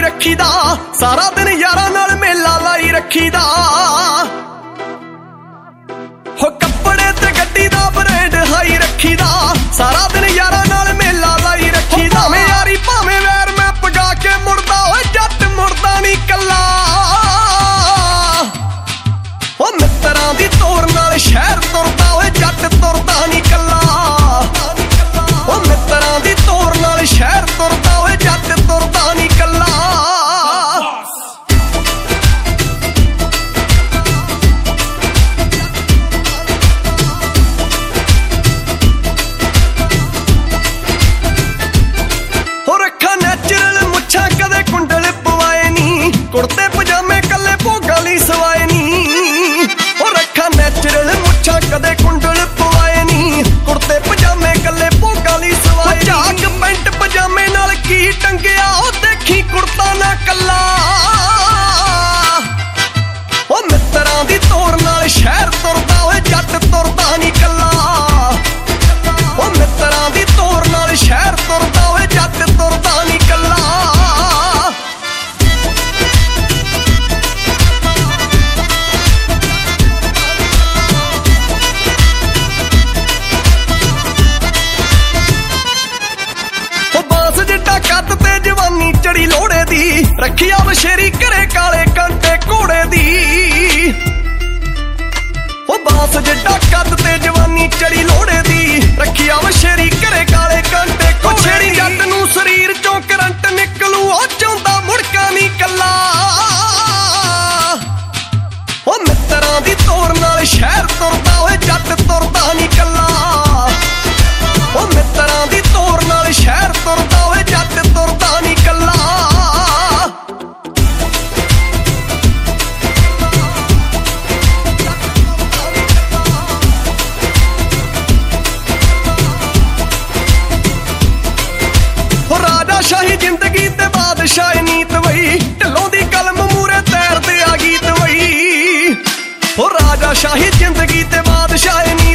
रखीदा, सारा दिन यारां नाल मेला लाई रखीदा। हो कपड़े ते गड्डी दा ब्रांड हाई रखीदा, सारा दिन यारां नाल मेला लाई रखीदा। भावें यारी भावें वैर मैं पगा के मुड़दा, ओए जट मुड़दा नी कल्ला। ओ मित्तरां दी तोर नाल शहर तुरदा, ओए जट तुरदा नी कल्ला। ओ मित्तरां दी तोर नाल शहर तुरदा, ओए जट तुरदा नी कल्ला। कुर्ते पजामे कले भोगा ली सवाए नी, ओ रखा नैचुरल मुच्छा कदे कुंडल पवाए नी। कुर्ते पजामे कले भोगा ली सवाए, झाक पैंट पजामे नाल की टंगिया, ओ देखी कुर्ता ना कला। ओ मित्तरां दी तोर नाल शहर तुरदा, ओए जट तुरदा नी कला। ओ मित्तरां दी तोर नाल शहर तुरदा, ओए जट तुरदा नी कला। कद ते जवानी चढ़ी लोड़े दी, रखिया बशेरी घरे काले कांटे घोड़े दी। ओ बास जिड्डा कद ते जवानी चढ़ी लोड़े दी, रखिया बशेरी घरे काले कांटे घोड़े। जट नूं शरीर चों करंट निकलू, ओ चाहुंदा मुड़का नी कल्ला। ओ मित्तरां दी तोर नाल शहर तुरदा, ओए जट तुरदा नी कल्ला। ओ मित्तरां दी तोर नाल शहर तुरदा, ओए जट तुरदा नी कल्ला। हो राजा शाही जिंदगी ते बादशाही नीत वही, ढिलों दी कलम मूरे तैरदे आ गीत वही। हो राजा शाही जिंदगी ते बादशाही